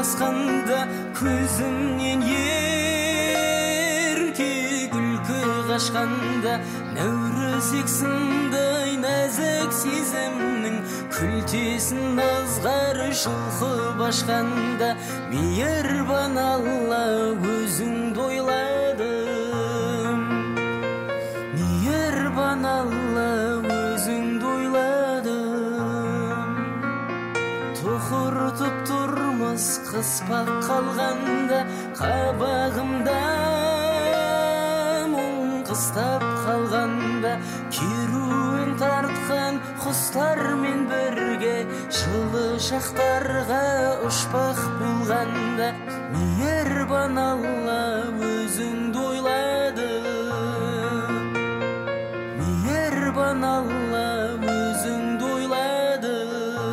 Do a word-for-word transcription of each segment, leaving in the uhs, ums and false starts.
басқанда көзімнен ерке күлкі қашқанда нәурізек сындай нәзік сезімнің күлтесін азғары шылқып ашқанда мейірбан Алла өзіңді ойладым, мейірбан Алла өзіңді ойладым. Тұқыртып тұрмас қыспақ қалғанда қабағымда мұң қыстап қалғанда керуен тартқан құстармен бірге жылы шақтарға ұшпақ болғанда мейірбан Алла өзіңді ойладым, мейірбан Алла өзіңді ойладым.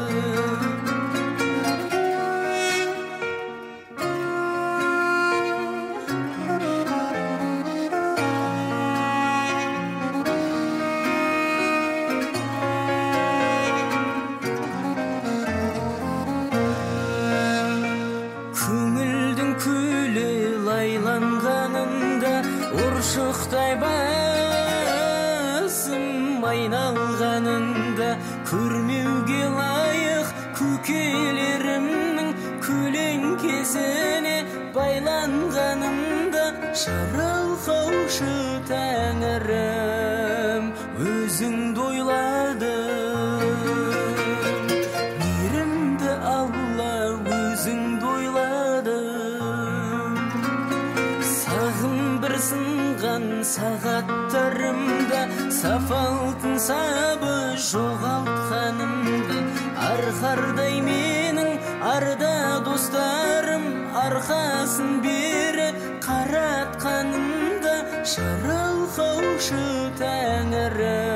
Лайланғанында ұршықтай басым айналғанында көрмеуге лайық көкелерімнің көлеңкесіне байланғанымда жаралқаушы тәңірім өзіңді ойладым, мейірімді Алла өзіңді ойладым. Бір сынған сағаттарымда саф алтын сабы жоғалтқанымда арқардай менің арда достарым арқасын бері қаратқанымда жаралқаушы тәңірім